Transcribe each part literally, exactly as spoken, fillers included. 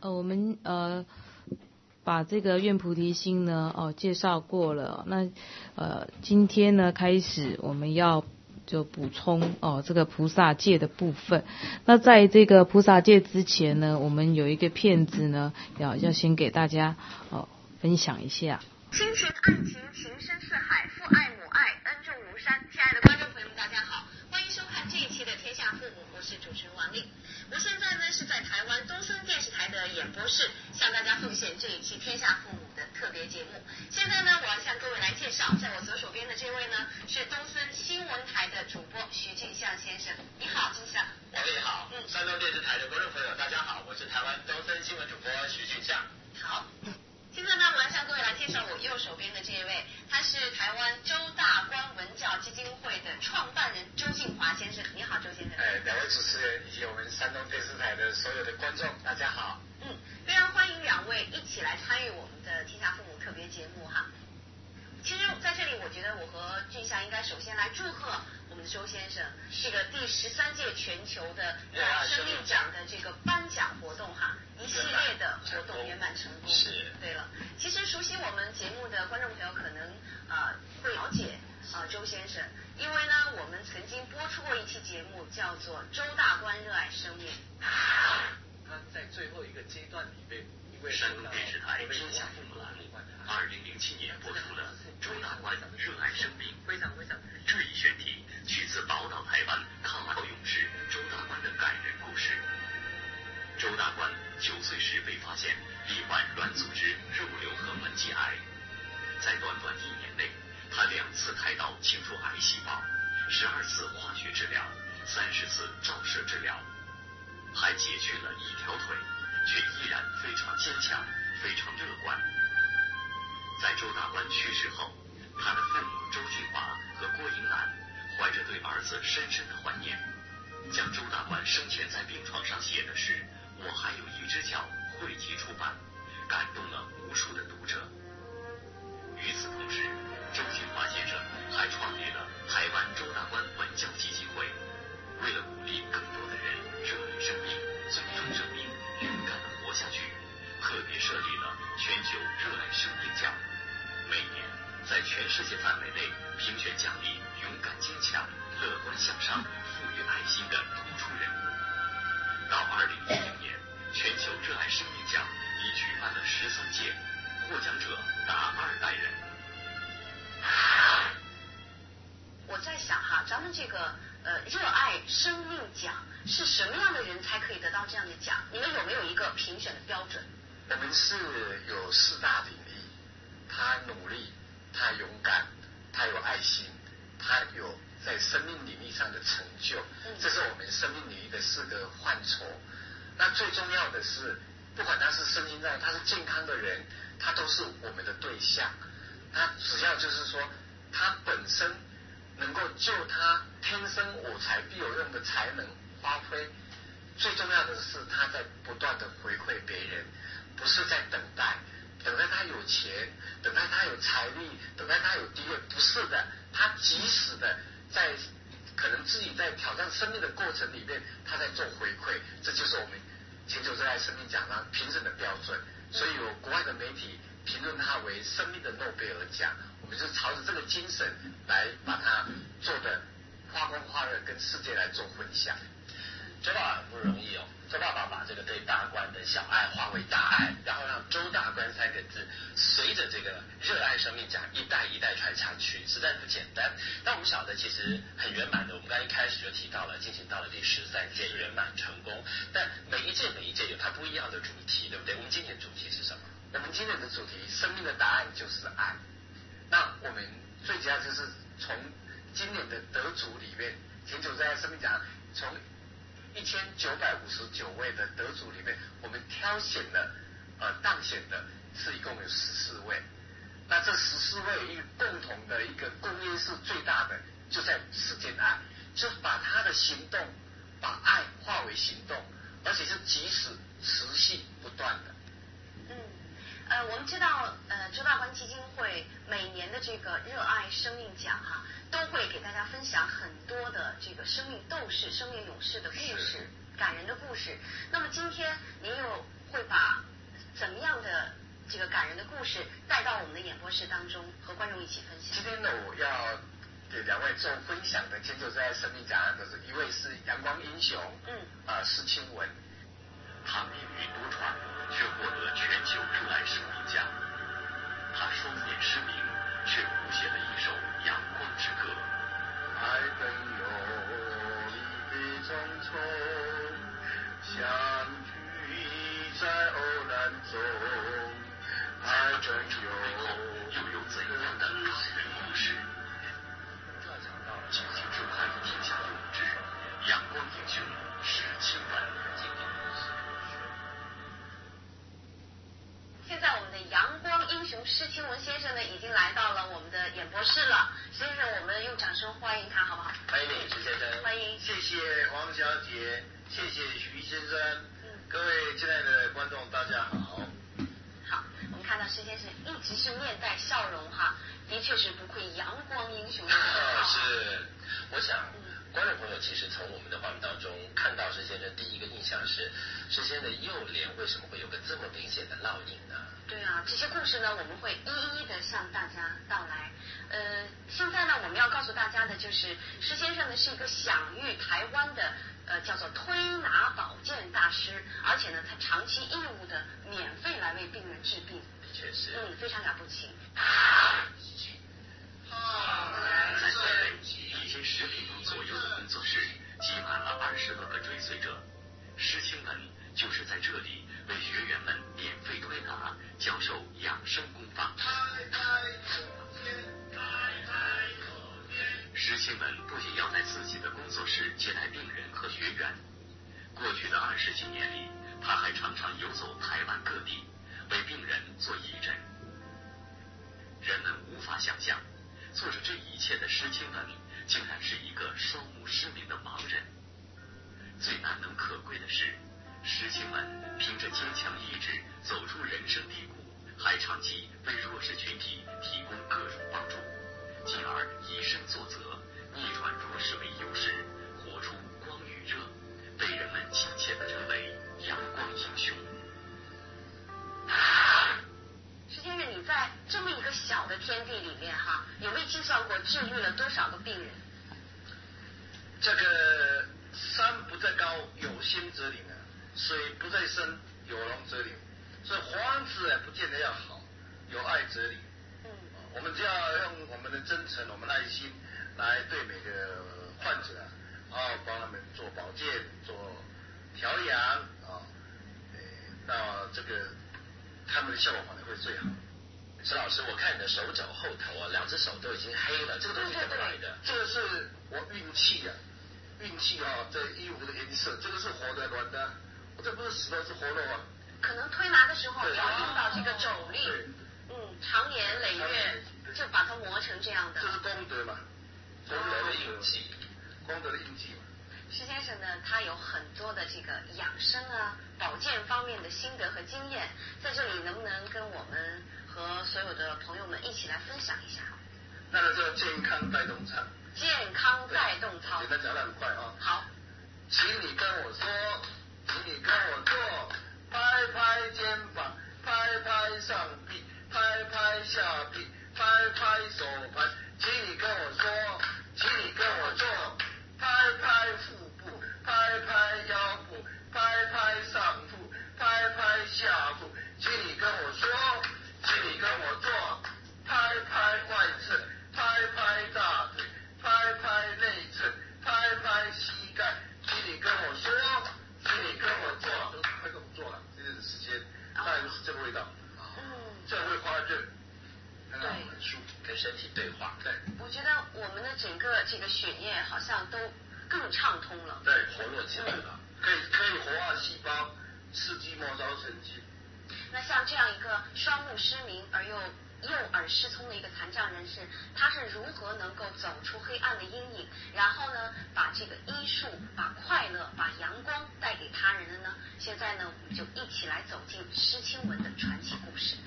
呃，我们呃把这个愿菩提心呢哦介绍过了，那呃今天呢开始我们要就补充哦这个菩萨戒的部分。那在这个菩萨戒之前呢，我们有一个片子呢要要先给大家哦分享一下。 亲情爱情，情深似海，父爱母爱，恩重如山。亲爱的观众朋友们，大家好，欢迎收看这一期的《天下父母》，我是主持人王丽。我现在呢是在台湾东森电视台的演播室，向大家奉献这一期《天下父母》的特别节目。现在呢，我要向各位来介绍，在我左手边的这位呢是东森新闻台的主播徐俊相先生。你好，俊相。 王丽好。嗯。山东电视台的观众朋友，大家好，我是台湾东森新闻主播徐俊相。 好。现在呢，我要向各位来介绍我右手边的这一位，他是台湾周大观文教基金会的创办人周进华先生。你好，周先生。 哎，两位主持人以及我们山东电视台的所有的观众，大家好。 嗯，非常欢迎两位一起来参与我们的天下父母特别节目哈。其实在这里，我觉得我和俊相应该首先来祝贺我们的周先生这个第十三届全球的热爱生命奖的这个颁奖活动哈，一系列的活动圆满成功。 是。 对了，其实熟悉我们节目的观众朋友可能呃会了解呃周先生，因为呢我们曾经播出过一期节目叫做《周大观热爱生命》。 他在最后一个阶段里被因为山东电视台天下父母栏目二零零七年播出了周大观热爱生命， 非常非常这一选题取自宝岛台湾抗澳勇士周大观的感人故事。周大观九岁时被发现罹患软组织肉瘤和门肌癌，在短短一年内，他两次开刀清除癌细胞，十二次化学治疗，三十次照射治疗，还截去了一条腿，却依然非常坚强，非常乐观。在周大观去世后，他的父母周俊华和郭英兰怀着对儿子深深的怀念，将周大观生前在病床上写的诗《我还有一只脚》汇集出版，感动了无数的读者。与此同时，周俊华先生还创立了台湾周大观文教基金会，为了鼓励更多的人热爱生命、尊重生命、勇敢地活下去，特别设立了全球热爱生命奖，每年在全世界范围内评选奖励勇敢坚强、乐观向上、富于爱心的突出人物。到二零一零年，全球热爱生命奖已举办了十三届，获奖者达二百人。 我在想哈，咱们这个呃热爱生命奖是什么样的人才可以得到这样的奖？你们有没有一个评选的标准？ 我们是有四大领域，他努力，他勇敢，他有爱心，他有在生命领域上的成就，这是我们生命领域的四个范畴。那最重要的是，不管他是身心上，他是健康的人，他都是我们的对象。他只要就是说，他本身能够就他天生我材必有用的才能发挥。最重要的是，他在不断的回馈别人，不是在等待，等待他有钱，等待他有财力，等待他有地位，不是的，他及时的在可能自己在挑战生命的过程里面，他在做回馈，这就是我们全球热爱生命奖上评审的标准。所以有国外的媒体评论他为生命的诺贝尔奖，我们就朝着这个精神来把它做的发光发热，跟世界来做分享。 周爸爸不容易哦，周爸爸把这个对大观的小爱化为大爱，然后让周大观三个字随着这个热爱生命奖一代一代传下去，实在不简单。但我们晓得其实很圆满的，我们刚一开始就提到了，进行到了第十三届圆满成功。但每一届每一届有它不一样的主题，对不对？我们今年主题是什么？ 我们今年的主题，生命的答案就是爱。那我们最主要就是从今年的得主里面，全球热爱生命奖从一千九百五十九位的得主里面，我们挑选了呃当选的是一共有十四位。那这十四位一个共同的一个公约数最大的，就在实践爱，就是把他的行动，把爱化为行动，而且是及时、持续、不断的。 嗯，呃，我们知道，呃，周大观基金会每年的这个热爱生命奖哈，都会给大家分享很多的这个生命斗士、生命勇士的故事，感人的故事。那么今天您又会把人的故事带到我们的演播室当中，和观众一起分享。 今天呢，我要给两位做分享的建筑师在生命讲案，都是一位是阳光英雄，嗯，啊、呃，施清文， 他命运多舛，却获得全球热爱生命奖。他双眼失明，却谱写了一首阳光之歌。 爱本有一笔匆匆，相聚在偶然中。 在传承背后又有怎样的感人故事？敬请收看《天下父母之阳光英雄施清文》。 现在我们的阳光英雄施清文先生呢，已经来到了我们的演播室了。先生，我们用掌声欢迎他，好不好？ 欢迎你，施先生。 欢迎。 谢谢王小姐，谢谢徐先生。嗯，各位亲爱的观众，大家好。 好，我们看到施先生一直是面带笑容哈，的确是不愧阳光英雄的哦，是，我想。观众朋友其实从我们的画面当中看到施先生，第一个印象是施先生的右脸为什么会有个这么明显的烙印呢？ 对啊，这些故事呢，我们会一一的向大家道来。呃，现在呢，我们要告诉大家的就是施先生呢是一个享誉台湾的呃叫做推拿保健大师，而且呢，他长期义务的免费来为病人治病。 的确是， 嗯，非常了不起。 在台北一间十平方左右的工作室，挤满了二十多个追随者。施清文就是在这里为学员们免费推拿，教授养生功法。施清文不仅要在自己的工作室接待病人和学员，过去的二十几年里，他还常常游走台湾各地，为病人做义诊。人们无法想象，做着这一切的施清文，竟然是一个双目失明的盲人。最难能可贵的是，施清文凭着坚强意志走出人生低谷，还长期为弱势群体提供各种帮助，进而以身作则，逆转弱势为优势，活出光与热，被人们亲切地称为阳光英雄。 施先生，你在这么一个小的天地里面哈，有没有计算过治愈了多少个病人？ 这个山不在高，有仙则灵啊；水不在深，有龙则灵。所以房子啊，不见得要好，有爱则灵。嗯，我们只要用我们的真诚、我们的爱心来对每个患者啊，然后帮他们做保健、做调养啊，呃，那这个他们的效果反而会最好。 施老师，我看你的手肘后头啊，两只手都已经黑了，这个东西怎么来的？ 这个是我运气啊。运气啊，这衣服的颜色，这个是活的软的，这不是死的，是活肉啊。 可能推拿的时候要用到这个肘力，嗯，长年累月就把它磨成这样的。 这是功德嘛， 功德的印记， 功德的印记嘛。 施先生呢，他有很多的这个养生啊、保健方面的心得和经验，在这里能不能跟我们和所有的朋友们一起来分享一下？ 那个叫健康带动操。 健康带动操， 简单讲得很快啊。 好， 请你跟我说，请你跟我做，拍拍肩膀，拍拍上臂，拍拍下臂，拍拍手盘，请你跟我说，请你跟我做，拍拍腹部，拍拍腰部，拍拍上腹，拍拍下腹，请你跟我说，请你跟我做，拍拍外侧，拍拍大腿。拍拍内侧，拍拍膝盖，请你跟我说，请你跟我做，都快跟我做了，这段时间大概就是这个味道，嗯，这样会发热， 对， 很舒服， 跟身体对话。 对， 我觉得我们的整个这个血液好像都更畅通了， 对， 活络起来了， 可以可以活化细胞，刺激末梢神经。 那像这样一个双目失明而又右耳失聪的一个残障人士，他是如何能够走出黑暗的阴影，然后呢，把这个医术、把快乐、把阳光带给他人的呢？现在呢，我们就一起来走进施清文的传奇故事。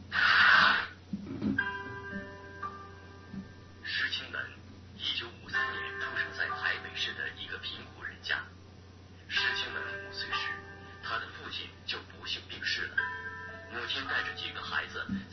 施清文，一九五三年出生在台北市的一个贫苦人家。施清文五岁时，他的父亲就不幸病逝了。母亲带着几个孩子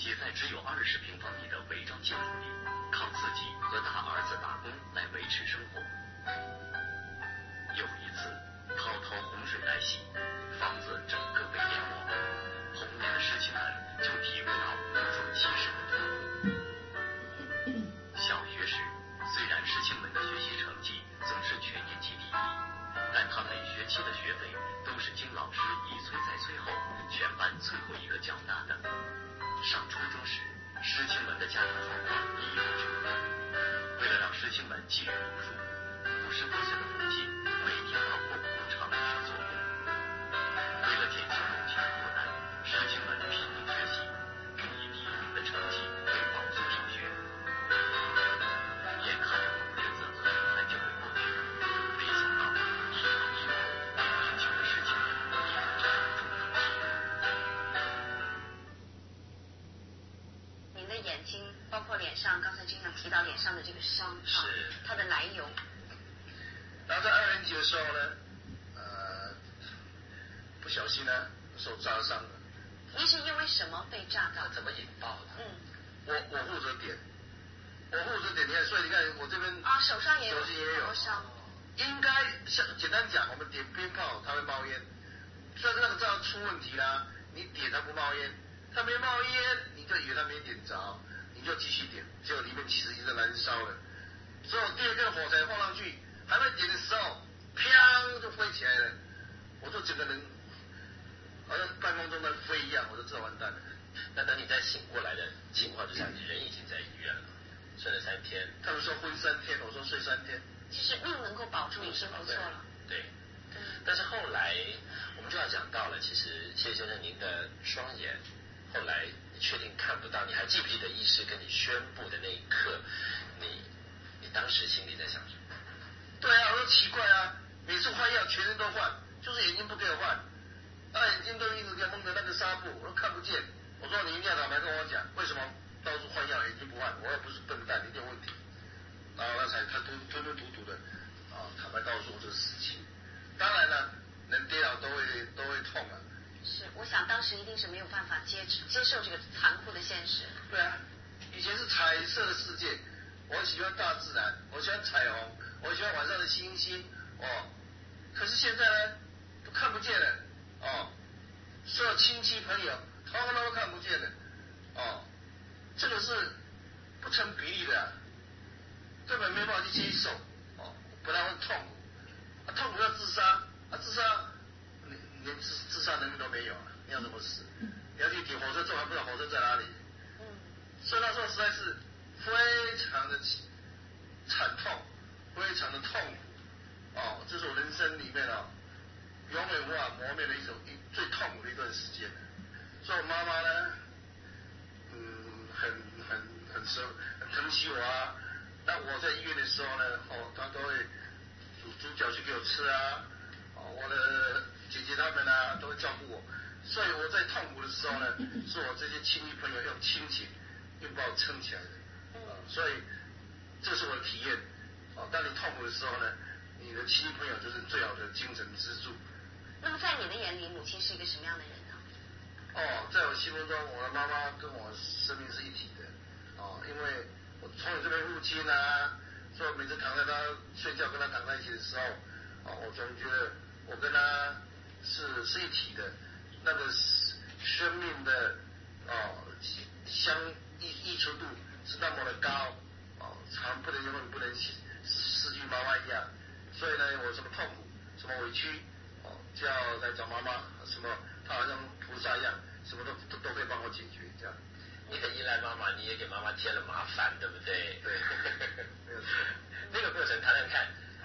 脸上，刚才经常提到脸上的这个伤， 是它的来由。 然后在二年级的时候呢，呃，不小心呢手扎伤了。 你是因为什么被炸到？ 怎么引爆的？ 嗯，我我负责点，我负责点，你看，所以你看我这边啊手上也有手也有伤。 应该像简单讲，我们点鞭炮它会冒烟，但是那个炸出问题啦，你点它不冒烟，它没冒烟，你就以为它没点着，你就继续点，结果里面其实已经在燃烧了。之后第二根火柴放上去，还没点的时候，砰就飞起来了，我就整个人好像半空中在飞一样，我就知道完蛋了。 那等你再醒过来的情况之下，你人已经在医院了，睡了三天。 他们说昏三天，我说睡三天。 其实命能够保住已经不错了。 对。对。但是后来我们就要讲到了，其实谢先生您的双眼后来你确定看不到，你还记不记得医师跟你宣布的那一刻，你你当时心里在想什么？ 对啊，我说奇怪啊，每次换药全身都换，就是眼睛不给我换，那眼睛都一直给蒙着那个纱布，我都看不见。我说你一定要坦白跟我讲，为什么到处换药眼睛不换？我也不是笨蛋，一定有问题。然后他才他吞吞吞吐吐的啊，坦白告诉我这个事情。当然了，人跌倒都会都会痛啊。 是，我想当时一定是没有办法接接受这个残酷的现实。 对啊，以前是彩色的世界，我喜欢大自然，我喜欢彩虹，我喜欢晚上的星星哦。可是现在呢，都看不见了哦，所有亲戚朋友通通都看不见了哦，这个是不成比例的、啊，根本没办法去接受哦，不然会痛苦，啊、痛苦要自杀，啊自杀，你连自自杀能力都没有啊，你要怎么死？你要去抵火车站还不知道火车在哪里，嗯，所以那时候实在是非常的惨痛，非常的痛苦哦，这是我人生里面哦。永远无法磨灭的一种一最痛苦的一段时间，所以我妈妈呢，嗯，很很很舍很疼惜我啊。那我在医院的时候呢，哦，她都会煮猪脚去给我吃啊，哦，我的姐姐她们啊都会照顾我，所以我在痛苦的时候呢，是我这些亲戚朋友用亲情用把我撑起来的，啊，所以这是我的体验。哦，当你痛苦的时候呢，你的亲戚朋友就是最好的精神支柱。 那么在你的眼里，母亲是一个什么样的人呢？ 哦，在我心目中，我的妈妈跟我生命是一体的。哦，因为我从有这边父亲啊，所以每次躺在她睡觉跟她躺在一起的时候，哦，我总觉得我跟她是是一体的，那个生命的哦相溢溢出度是那么的高，哦，常不能永远不能失去妈妈一样。所以呢，我什么痛苦，什么委屈。就要来找妈妈，什么她好像菩萨一样，什么都都都可以帮我解决，这样。 你很依赖妈妈，你也给妈妈添了麻烦，对不对？ 对，没有错。 那个过程谈谈看。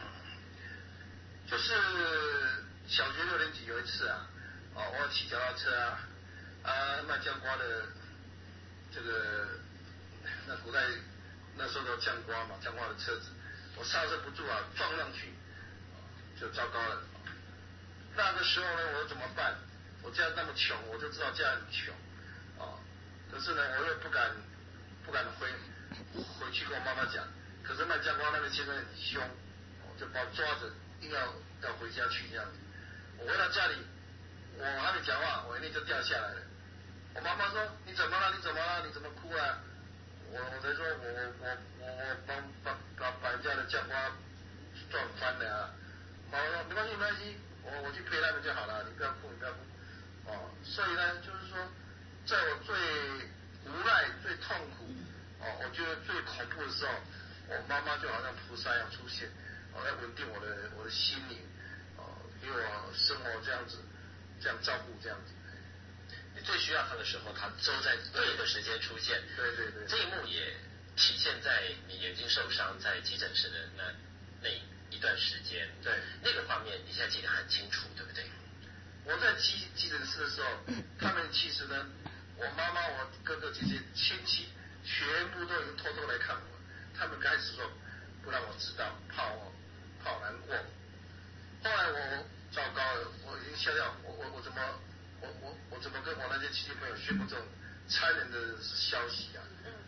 就是小学六年级有一次啊，哦，我骑脚踏车啊，啊卖酱瓜的这个那古代那时候都酱瓜嘛，酱瓜的车子，我刹车不住啊，撞上去，就糟糕了。那个时候呢，我怎么办？我家那么穷，我就知道家很穷，哦，可是呢，我又不敢不敢回回去跟我妈妈讲。可是卖酱瓜那个先生很凶，哦，就把我抓着，硬要要回家去这样子。我回到家里，我还没讲话，我眼泪就掉下来了。我妈妈说：“你怎么了？你怎么了？你怎么哭啊？”我我才说我我我我帮帮把把人家的酱瓜撞翻了啊。妈妈说：“没关系，没关系。”我我去陪他们就好了，你不要哭，你不要哭，哦，所以呢，就是说，在我最无奈、最痛苦，哦，我觉得最恐怖的时候，我妈妈就好像菩萨一样出现，哦，要稳定我的我的心灵，哦，给我生活这样子，这样照顾这样子。 你最需要他的时候，他都在对的时间出现。 对对对。 这一幕也体现在你眼睛受伤在急诊室的那那一段时间， 对那个画面你现在记得很清楚，对不对？ 我在急急诊室的时候，他们其实呢，我妈妈、我哥哥姐姐、亲戚全部都已经偷偷来看我，他们开始说不让我知道，怕我怕我难过。后来我糟糕了，我已经吓掉，我我我怎么我我我怎么跟我那些亲戚朋友宣布这种残忍的消息啊？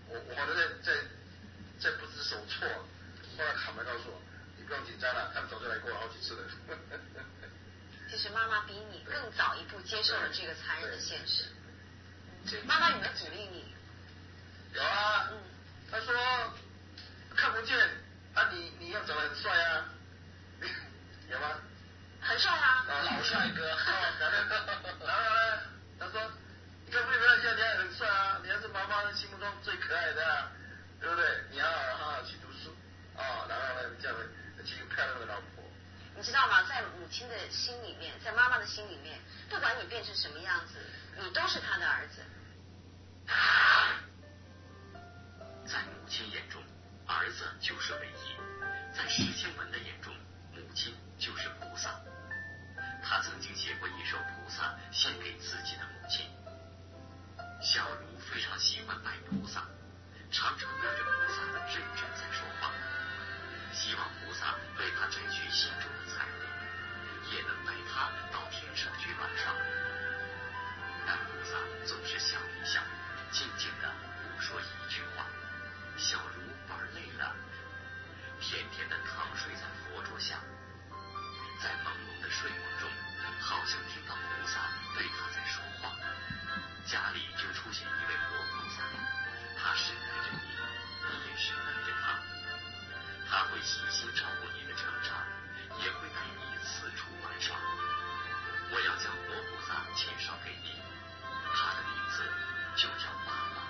我我好像在在在不知所措。后来坦白告诉我，你不用紧张了，他们早就来过了好几次了。 其实妈妈比你更早一步接受了这个残忍的现实。妈妈有没有鼓励你？ 有啊，嗯，他说看不见啊你，你要长得很帅啊，有吗？ 很帅啊， 啊老帅哥，哦，然后然后呢，他说你看不见现在你还很帅啊，你还是妈妈的心目中最可爱的啊，对不对？你要好好去读书啊，然后呢，这样娶一个漂亮的老婆。 你知道吗？在母亲的心里面，在妈妈的心里面，不管你变成什么样子，你都是她的儿子。 在母亲眼中，儿子就是唯一；在石青文的眼中，母亲就是菩萨。他曾经写过一首菩萨献给自己的母亲。小茹非常喜欢拜菩萨，常常对着菩萨认真在说话，希望菩萨为他摘取心中的财物，也能带他到天上去玩耍。但菩萨总是笑一笑，静静的不说一句话。小茹玩累了，甜甜的躺睡在佛桌下，在朦胧的睡梦中，好像听到菩萨对他在说话。家里就出现一位活菩萨，他深爱着你，你也深爱着他。他会细心照顾你的成长，也会带你四处玩耍。我要将活菩萨介绍给你，他的名字就叫爸爸。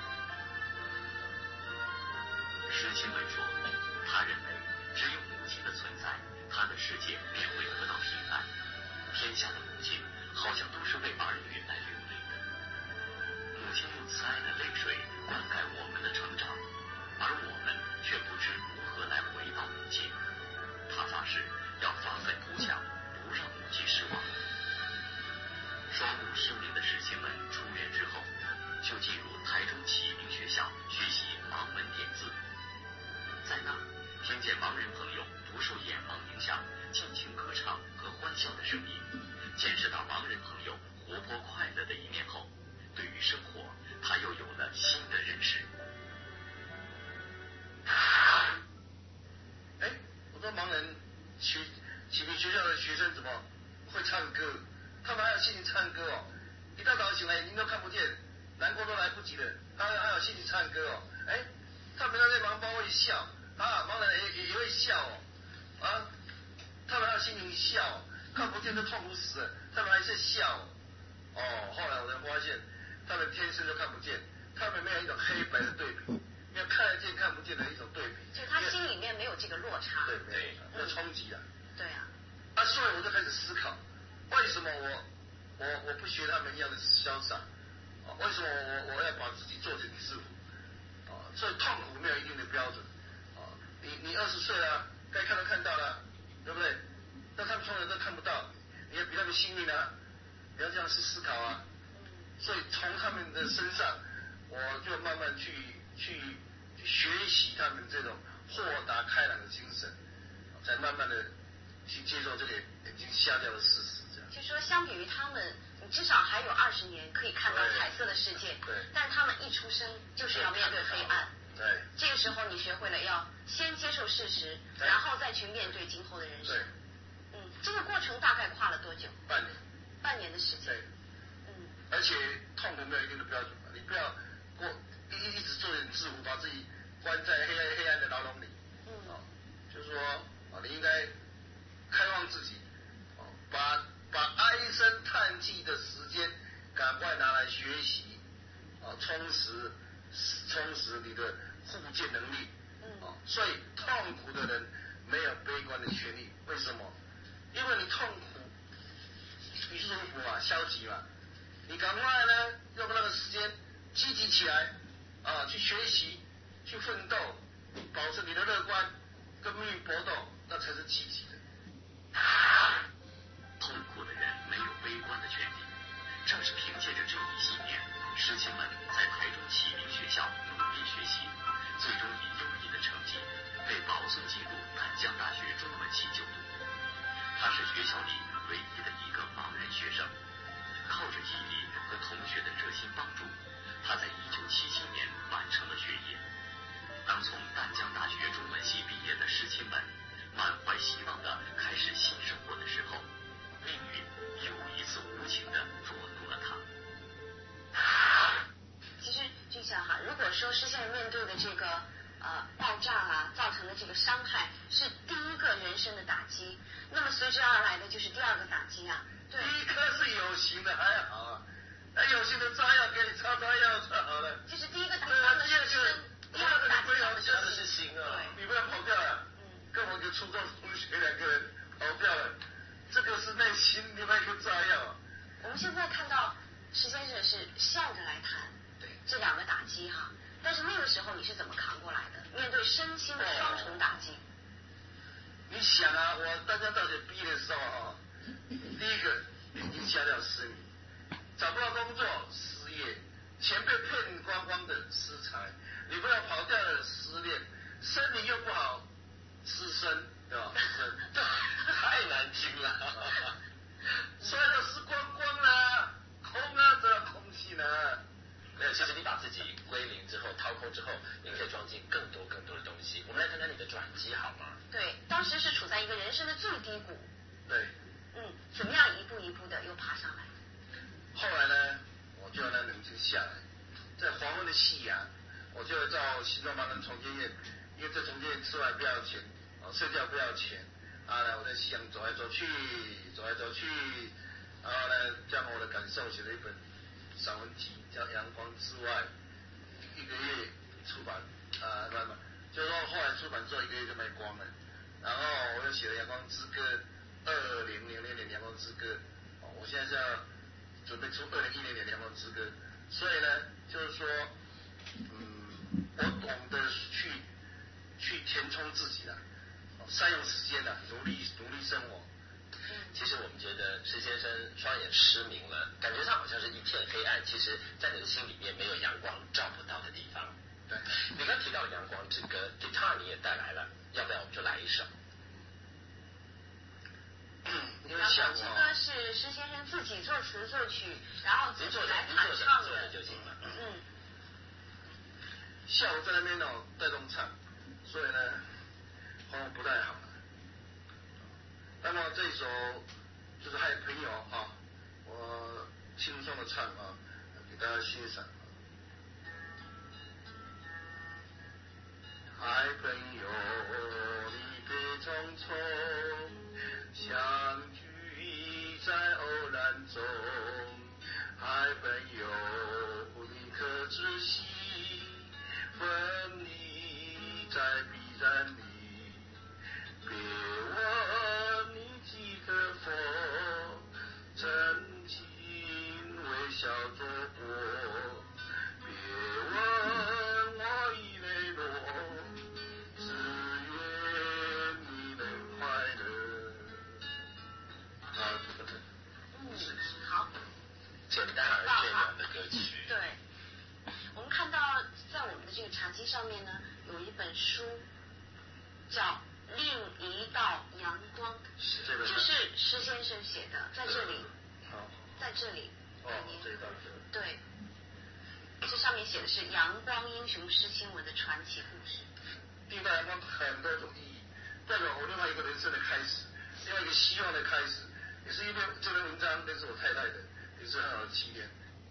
石青文说，他认为只有母亲的存在，他的世界便会得到平安。天下的母亲好像都是为儿女来流泪的，母亲用慈爱的泪水灌溉我们的成长，而我们却不知如何来回报母亲。他发誓要发愤图强，不让母亲失望。双目失明的石青文出院之后，就进入台中启明学校学习盲文点字。在那儿，听见盲人朋友不受眼盲影响，尽情歌唱和欢笑的声音，见识到盲人朋友活泼快乐的一面后，对于生活，他又有了新的认识。 哎，我说盲人学启明学校的学生怎么会唱歌？他们还有心情唱歌哦！一大早醒来眼睛都看不见，难过都来不及了，他还有心情唱歌哦！哎，他们那些盲包会笑啊，盲人也也也会笑哦，啊，他们还有心情笑，看不见都痛苦死了，他们还是笑哦。哦，后来我才发现，他们天生就看不见，他们没有一种黑白的对比，没有看得见看不见的一种对比， 就他心里面没有这个落差。 对对，有冲击啊。 对啊。 啊，所以我就开始思考，为什么我我我不学他们一样的潇洒？啊，为什么我我要把自己做成制服？啊，所以痛苦没有一定的标准。啊，你你二十岁了，该看都看到了，对不对？但他们从来都看不到，你要比他们幸运啊！你要这样去思考啊。所以从他们的身上，我就慢慢去去去学习他们这种豁达开朗的精神，才慢慢的去接受这个眼睛瞎掉的事实。这样。 就说相比于他们，你至少还有二十年可以看到彩色的世界。 对。 但是他们一出生就是要面对黑暗。 对。 这个时候你学会了要先接受事实，然后再去面对今后的人生。 对。 嗯，这个过程大概跨了多久？ 半年。 半年的时间。 对。嗯。而且痛苦没有一定的标准嘛，你不要过一一直做点自负，把自己关在黑暗黑暗的牢笼里。嗯。啊，就是说啊，你应该开放自己，啊，把把唉声叹气的时间赶快拿来学习，啊，充实充实你的护健能力。嗯。啊，所以痛苦的人没有悲观的权利，为什么？因为你痛苦，不舒服嘛，消极嘛，你赶快呢用那个时间积极起来，啊，去学习，去奋斗，保持你的乐观，跟命运搏斗，那才是积极的。 痛苦的人没有悲观的权利，正是凭借着这一信念，石青文在台中启明学校努力学习，最终以优异的成绩被保送进入淡江大学中文系就读。他是学校里唯一的一个盲人学生，靠着毅力和同学的热心帮助，他在一九七七年完成了学业。当从淡江大学中文系毕业的师亲们满怀希望地开始新生活的时候，命运又一次无情地捉弄了他。 其实就像哈，如果说是现在面对的这个呃爆炸啊造成的这个伤害是第一个人生的打击，那么随之而来的就是第二个打击啊。对， 第一个是有形的还好啊，那有形的炸药给你擦擦药就好了。 就是第一个打击对啊， 的第二是身， 个， 第二个打击要的的是心啊，你不要跑掉了。嗯，跟我一个初中同学两个人跑掉了，这个是内心另外一个炸药。 我们现在看到石先生是笑着来谈这两个打击哈，但是那个时候你是怎么扛过来的？面对身心的双重打击。 你想啊，我淡江大学毕业的时候啊，第一个眼睛瞎掉失明，找不到工作失业，钱被骗光光的失财，女朋友跑掉了失恋，身体又不好失身，对吧？失身，太难听了，摔得失光光了，空啊，这空气呢？ 没有，其实你把自己归零之后，掏空之后，你可以装进更多更多的东西。我们来谈谈你的转机好吗？ 对，当时是处在一个人生的最低谷。 对。 嗯，怎么样一步一步的又爬上来？ 后来呢，我就让那冷静下来，在黄昏的夕阳，我就到新东方跟重建院，因为在重建院吃饭不要钱，啊，睡觉不要钱，啊，呢，我在夕阳走来走去，走来走去，然后呢，将我的感受写了一本散文集，叫《阳光之外》，一个月出版，啊，不不，就是说后来出版之后一个月就卖光了，然后我又写了《阳光之歌》，二零零六年《阳光之歌》，哦，我现在是要准备出二零一零年《阳光之歌》，所以呢，就是说，嗯，我懂得去去填充自己了，善用时间了，努力努力生活。 其实我们觉得施先生双眼失明了，感觉上好像是一片黑暗，其实在你的心里面没有阳光照不到的地方。 对， 你刚提到《阳光之歌》，guitar 你也带来了，要不要我们就来一首？ 因为像我， 这歌是施先生自己作词作曲，然后自己来弹唱唱的就行了。 嗯。 下午在那边哦带动唱，所以呢喉咙不太好。那么这首就是还有朋友啊，我轻松的唱啊，给大家欣赏。嗨朋友，你别匆匆，相聚在偶然中。嗨朋友，你可知悉，分离在必然里。别问你几颗佛，真情微笑着过。别问我已泪落，只愿你能快乐。啊，这个嗯，好， 简单而隽永的歌曲。 对，我们看到在我们的这个茶几上面呢，有一本书叫另一道阳光， 是这个， 这是施先生写的，在这里， 好， 在这里， 哦，这一道是， 对，这上面写的是阳光英雄施清文的传奇故事。 另一道阳光很多种意义，代表我另外一个人生的开始，另外一个希望的开始，也是一篇这篇文章，那是我太太的，也是很好的起点。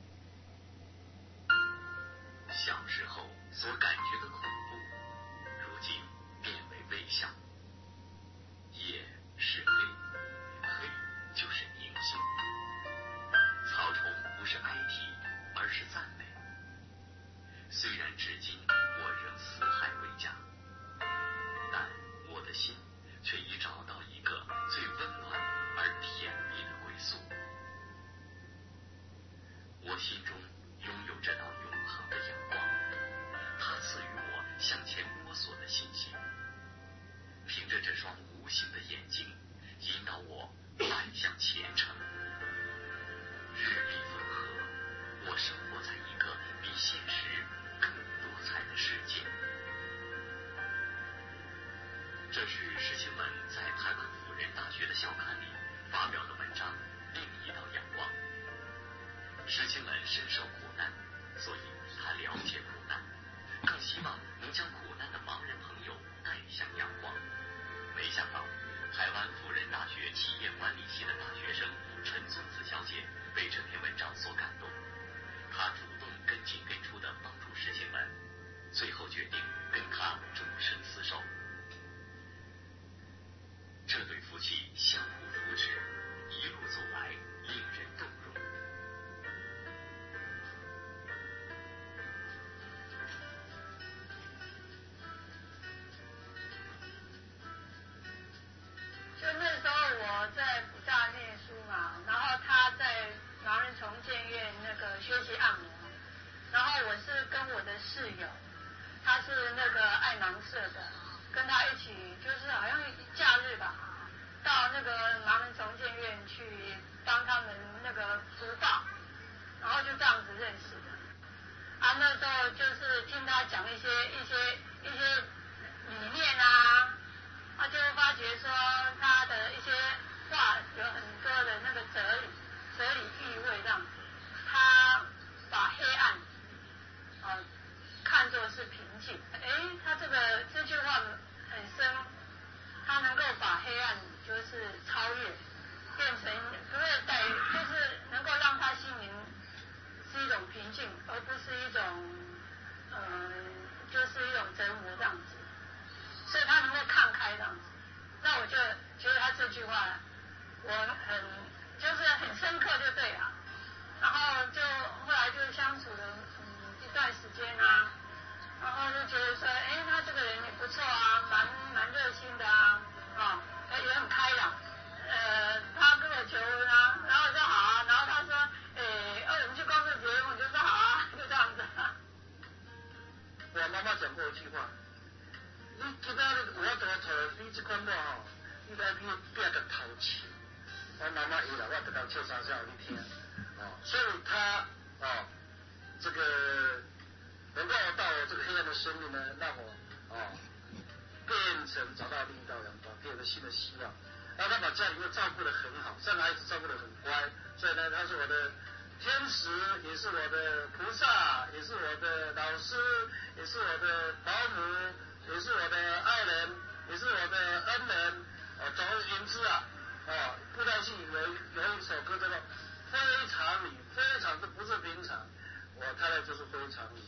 小时候所感觉的恐怖，如今变为微笑。夜是黑，黑就是宁静。曹冲不是哀啼，而是赞美。虽然至今我仍四海为家，但我的心却已找到一个最温暖而甜蜜的归宿。我心中拥有这道永恒的阳光，它赐予我向前摸索的信心。凭着这双无形的眼睛，引导我迈向前程。日丽风和，我生活在一个比现实更多彩的世界。这是施清文在台湾辅仁大学的校刊里发表的文章《另一道阳光》。施清文深受苦难，所以他了解学习按摩，然后我是跟我的室友，他是那个爱盲社的，跟他一起就是好像假日吧，到那个盲人重建院去帮他们那个辅导，然后就这样子认识的。啊，那时候就是听他讲一些一些一些理念啊，他就发觉说他的一些话有很多的那个哲理哲理意味这样子，他把黑暗啊看作是平静，哎，他这个这句话很深，他能够把黑暗就是超越，变成不会带，就是能够让他心灵是一种平静，而不是一种呃，就是一种折磨这样子，所以他能够看开这样子。那我就觉得他这句话，我很就是很深刻就对了。然后就后来就相处了嗯一段时间啊，然后就觉得说，哎，他这个人也不错啊，蛮蛮热心的啊，啊，也很开朗。呃，他跟我求婚啊，然后我说好啊，然后他说，哎，哦，我们去公司结婚，我就说好啊，就这样子。 我妈妈讲过一句话，你今仔日有法度找你这款某吼，你来去拼个头前。我妈妈伊啦，我得当笑啥笑你听，哦，所以他哦，这个能够到我这个黑暗的生命呢，让我哦变成找到另一道阳光，给我个新的希望。然后他把家里面照顾得很好，三个孩子照顾得很乖，所以呢，他是我的天使，也是我的菩萨，也是我的老师，也是我的保姆，也是我的爱人，也是我的恩人。哦，总而言之啊，哦，布袋戏有有一首歌叫做《非常你》，非常这不是平常，我太太就是非常你。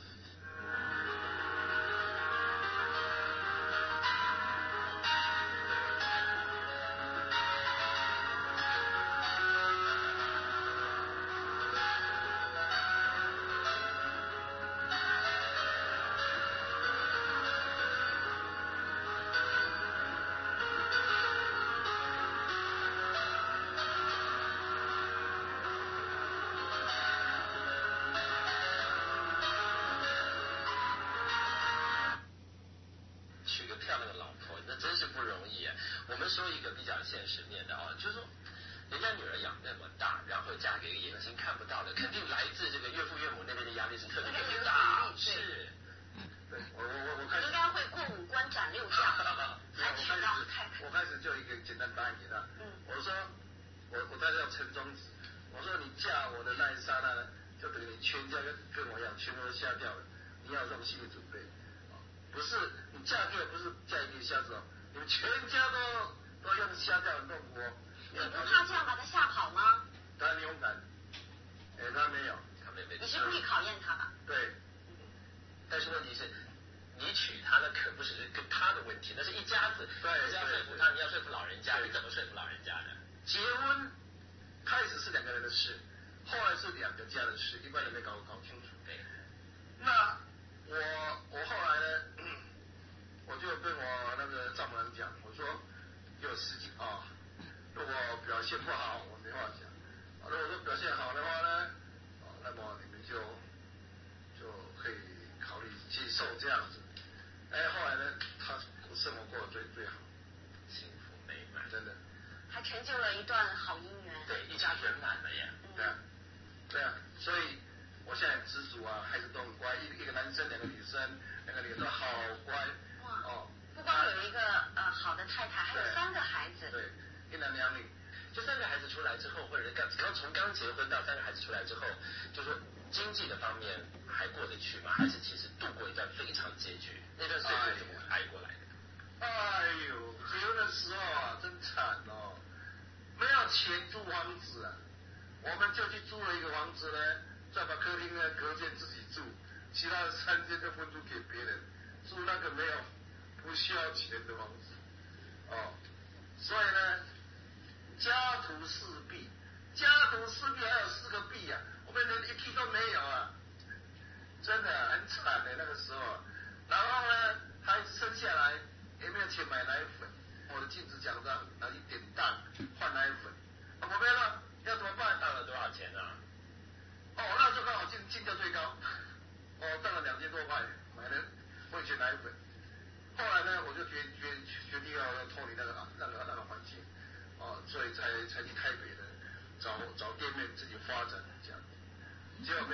说一个比较现实面的啊，就是说，人家女儿养那么大，然后嫁给一个眼睛看不到的，肯定来自这个岳父岳母那边的压力是特别特别大。是， 对，我我我我开始应该会过五关斩六将，才娶到太太。 我开始就一个简单答案给他，嗯，我说我我大概叫陈宗子，我说你嫁我的那一刹那呢，就等于你全家跟跟我一样，全部都瞎掉了，你要有这种心理准备，不是你嫁给不是嫁一个瞎子哦，你们全家都。都用瞎掉很痛苦哦。 你不怕这样把他吓跑吗？ 他很勇敢，哎，他没有， 他没没。 你是故意考验他吧？ 对。 但是问题是，你娶她那可不只是跟他的问题，那是一家子。 对。 你要说服他，你要说服老人家，你怎么说服老人家的？ 结婚开始是两个人的事，后来是两个家的事，一般人没搞搞清楚。 对。 那我我后来呢？嗯我就跟我那个丈母娘讲，我说有时间啊，如果表现不好，我没话讲；如果说表现好的话呢，哦，那么你们就就可以考虑接受这样子。哎，后来呢，他生活过得最最好， 幸福美满， 真的。 还成就了一段好姻缘。 对，一家圆满了呀。 嗯、对啊，对啊，所以我现在很知足啊，孩子都很乖，一一个男生，两个女生，两个女生好乖。 哦，不光有一个呃好的太太，还有三个孩子。 对，一男两女。 这三个孩子出来之后，或者刚刚从刚结婚到三个孩子出来之后，就说经济的方面还过得去吗？还是其实度过一段非常拮据？那段岁月怎么挨过来的？ 哎呦，结婚的时候啊，真惨哦，没有钱租房子啊，我们就去租了一个房子呢，再把客厅呢隔间自己住，其他的三间就分租给别人。住那个没有不需要钱的房子，哦，所以呢，家徒四壁，家徒四壁还有四个壁呀、啊，我们连一屁都没有啊，真的很惨的那个时候。然后呢，孩子生下来也没有钱买奶粉，我的镜子奖章拿去典当换奶粉，我没了，要怎么办？ 当了多少钱啊？ 哦，那就刚好镜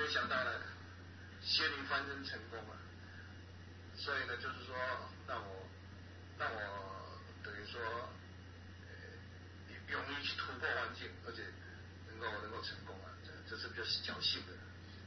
没想到呢，仙灵翻身成功了，所以呢，就是说让我让我等于说，呃，勇于去突破环境，而且能够能够成功啊，这这是比较侥幸的。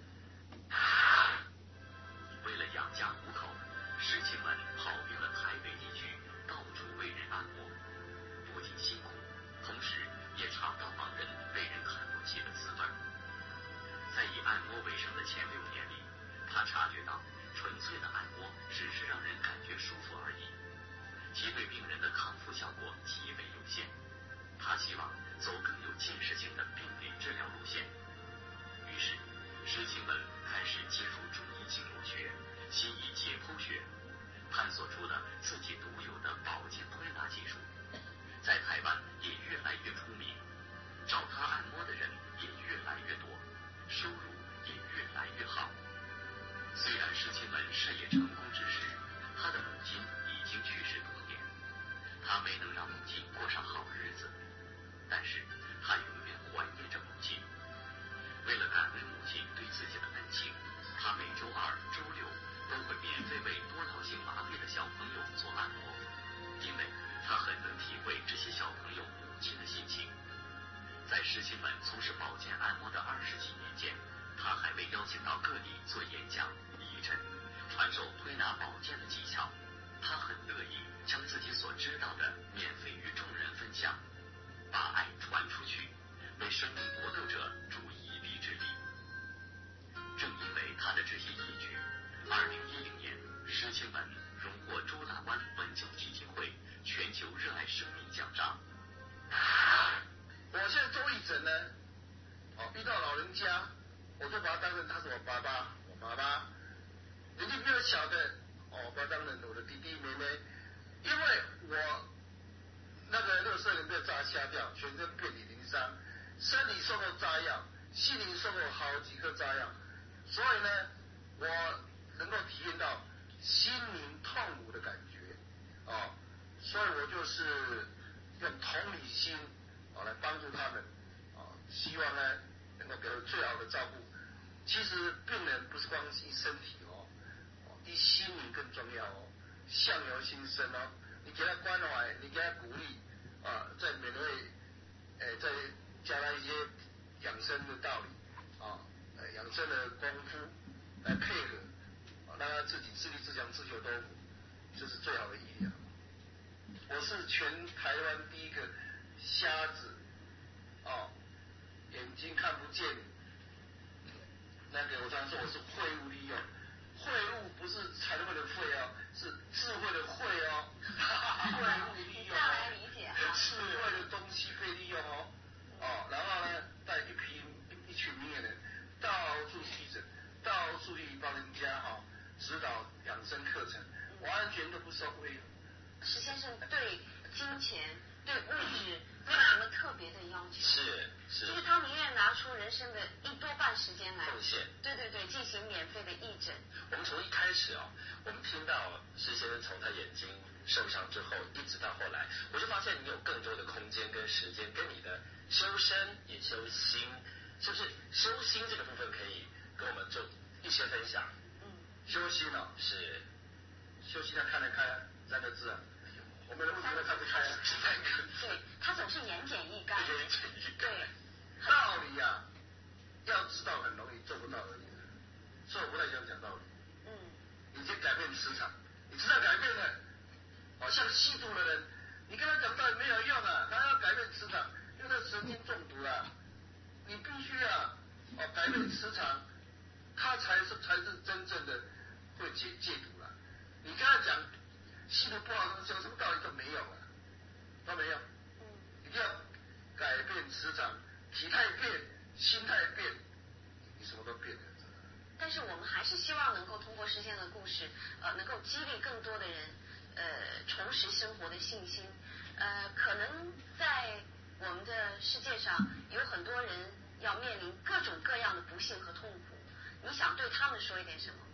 为了养家糊口，师亲们跑遍了台北地区，到处为人按摩，不仅辛苦，同时也尝到帮人被人看不起的滋味。在以按摩为生的前六年里，他察觉到纯粹的按摩只是让人感觉舒服而已，其对病人的康复效果极为有限。他希望走更有建设性的病理治疗路线，于是师亲们开始接触中医经络学、西医解剖学，探索出了自己独有的保健推拿技术，在台湾也越来越出名，找他按摩的人也越来越多，收入也越来越好。虽然师亲们事业成功之时，他的母亲已经去世多年，他没能让母亲过上好日子，但是他永远怀念着母亲。为了感恩母亲对自己的恩情，他每周二、周六都会免费为多脑性麻痹的小朋友做按摩，因为他很能体会这些小朋友母亲的心情。在师亲们从事保健按摩的二十几年间，他还被邀请到各地做演讲、义诊，传授推拿保健的技巧。他很乐意将自己所知道的免费与众人分享，把爱传出去，为生命搏斗者助一臂之力。正因为他的这些义举，二零一零年，师亲们荣获周大观文教基金会全球热爱生命奖章。 我现在做义诊呢，哦，遇到老人家，我就把他当成他是我爸爸，我妈妈。年纪比我小的，哦，我把他当成我的弟弟妹妹，因为我那个六色人被炸瞎掉，全身遍体鳞伤，身体受过炸药，心灵受过好几颗炸药，所以呢，我能够体验到心灵痛苦的感觉，哦，所以我就是用同理心哦来帮助他们，哦，希望呢能够给我最好的照顾。其实病人不是光一身体哦，一心灵更重要哦，相由心生哦。你给他关怀，你给他鼓励啊，在每位诶再教他一些养生的道理啊，呃养生的功夫来配合，啊，让他自己自立自强、自求多福，这是最好的医疗。我是全台湾第一个瞎子哦，眼睛看不见，那个我常说我是会物利用，会物不是财会的会哦，是智慧的慧哦，会物利用哦，智慧的东西可以利用哦，哦，然后呢带一批一群明眼人到处义诊，到处去帮人家哈、哦、指导养生课程，完全都不收费。 石先生对金钱、对物质没有什么特别的要求， 是是， 就是他宁愿拿出人生的一多半时间来奉献， 对对对，进行免费的义诊。 我们从一开始哦，我们听到石先生从他眼睛受伤之后，一直到后来，我就发现你有更多的空间跟时间，跟你的修身也修心，是不是？修心这个部分可以跟我们做一些分享。 嗯， 修心哦， 是修心要看得开三个字啊。我们的为什么看不开啊？三个字。 对，他总是言简意赅。 言简意赅。 对， 道理啊，要知道很容易，做不到而已。所以我不太想讲道理。 嗯。 你先改变磁场，你磁场改变了，哦，像吸毒的人，你跟他讲道理没有用啊，他要改变磁场，因为他神经中毒了。你必须啊，哦，改变磁场，他才是才是真正的会戒戒毒了。你跟他讲吸毒不好，讲什么道理都没有了，都没有。 嗯。 一定要改变磁场，体态变，心态变，你什么都变了。 但是我们还是希望能够通过实现的故事，呃，能够激励更多的人，呃，重拾生活的信心。呃，可能在我们的世界上有很多人要面临各种各样的不幸和痛苦，你想对他们说一点什么吗？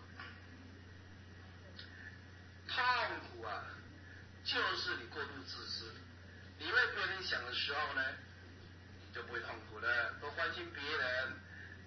痛苦啊，就是你过度自私。你为别人想的时候呢，你就不会痛苦了，多关心别人，啊、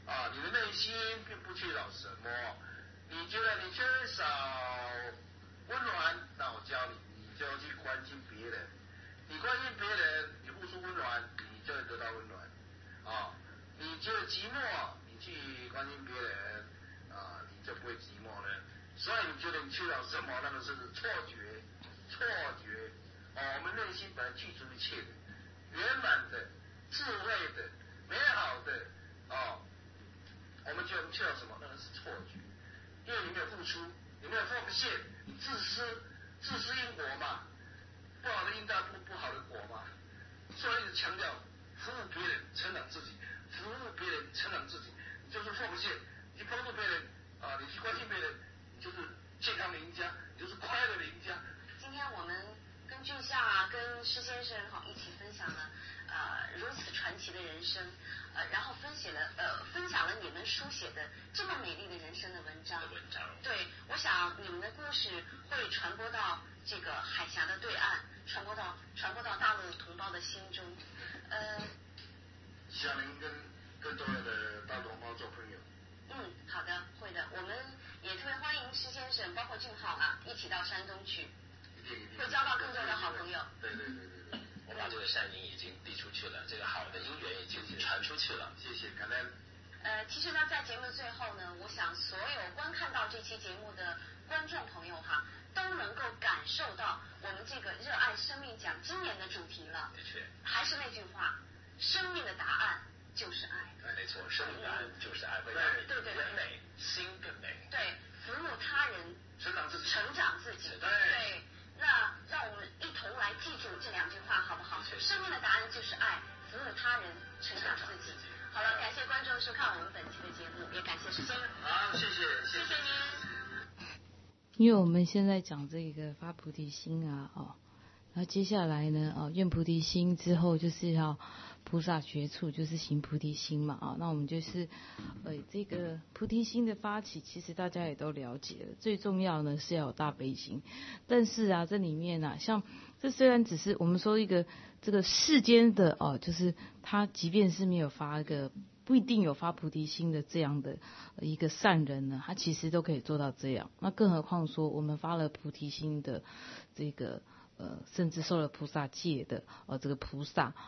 啊，你的内心并不缺少什么，你觉得你缺少温暖，那我教你，你就去关心别人，你关心别人，你付出温暖，你就会得到温暖。啊，你觉得寂寞，你去关心别人，啊，你就不会寂寞了。所以你觉得你缺少什么，那个是错觉，错觉。哦，我们内心本来具足一切的，圆满的、智慧的、美好的，哦，我们觉得我们缺少什么，那个是错觉，因为你没有付出，你没有奉献，你自私，自私因果嘛，不好的因带不不好的果嘛，所以一直强调服务别人，成长自己，服务别人，成长自己，你就是奉献，你帮助别人啊，你去关心别人，你就是健康的赢家，你就是快乐的赢家。 今天我们跟俊夏啊，跟施先生哈一起分享了呃如此传奇的人生，呃，然后分写了呃分享了你们书写的这么美丽的人生的文章。 文章。 对，我想你们的故事会传播到这个海峡的对岸，传播到传播到大陆同胞的心中。呃， 希望您跟更多的大陆同胞做朋友。 嗯，好的，会的。我们也特别欢迎施先生，包括俊浩啊，一起到山东去。会交到更多的好朋友。 对对对对对， 我把这个善因已经递出去了，这个好的姻缘已经传出去了。 谢谢，感恩。 呃，其实呢，在节目的最后呢，我想所有观看到这期节目的观众朋友哈，都能够感受到我们这个热爱生命奖今年的主题了。 的确， 还是那句话，生命的答案就是爱。 没错，生命答案就是爱，会让你人美心更美。 对，服务他人， 成长自己， 成长自己。对。那让我们一同来记住这两句话，好不好？生命的答案就是爱，服务他人，成长自己。好了，感谢观众收看我们本期的节目，也感谢施先生。 好，谢谢， 谢谢您。 因为我们现在讲这个发菩提心啊，哦，然后接下来呢，哦，愿菩提心之后就是要菩萨觉处，就是行菩提心嘛，啊，那我们就是呃这个菩提心的发起，其实大家也都了解了，最重要呢是要有大悲心。但是啊，这里面啊，像这虽然只是我们说一个这个世间的哦，就是他即便是没有发一个不一定有发菩提心的这样的一个善人呢，他其实都可以做到这样。那更何况说我们发了菩提心的这个呃，甚至受了菩萨戒的呃这个菩萨